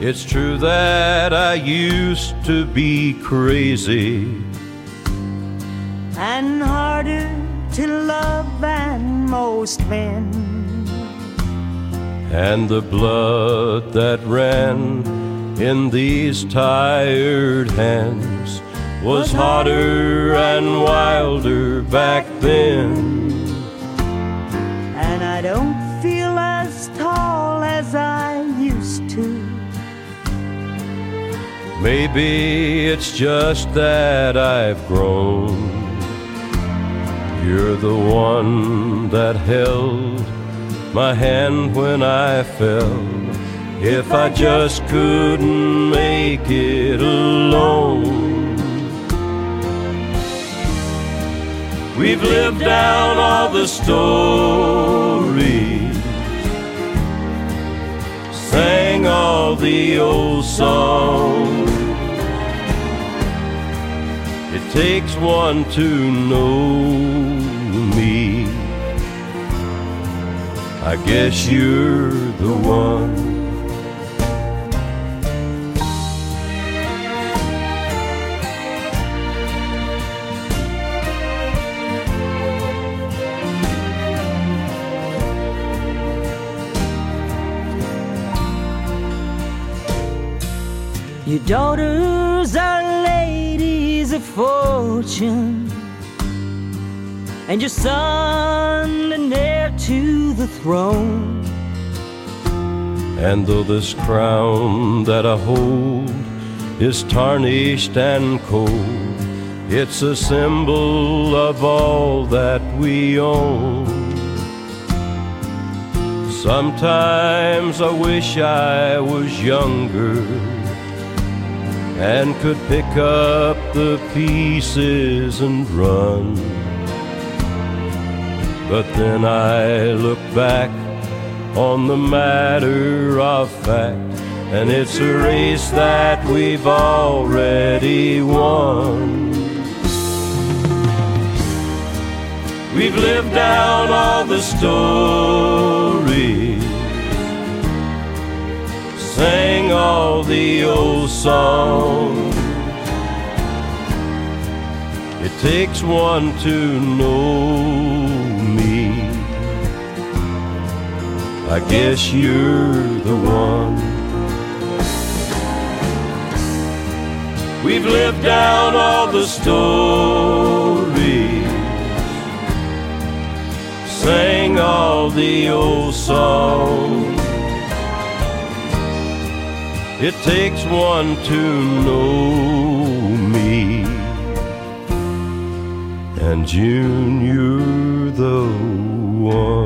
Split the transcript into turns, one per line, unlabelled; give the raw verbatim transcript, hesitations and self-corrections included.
It's true that I used to be crazy
and harder to love than most men,
and the blood that ran in these tired hands was hotter and wilder back then.
And I don't feel as tall as I used to.
Maybe it's just that I've grown. You're the one that held my hand when I fell. If I just couldn't make it alone. We've lived down all the stories, sang all the old songs. It takes one to know me. I guess you're the one.
Your daughters are ladies of fortune, and your son an heir to the throne.
And though this crown that I hold is tarnished and cold, it's a symbol of all that we own. Sometimes I wish I was younger and could pick up the pieces and run. But then I look back on the matter of fact, and it's a race that we've already won. We've lived down all the stories, sang all the old songs. It takes one to know me. I guess you're the one. We've lived down all the stories, sang all the old songs. It takes one to know me. And June, you're the one.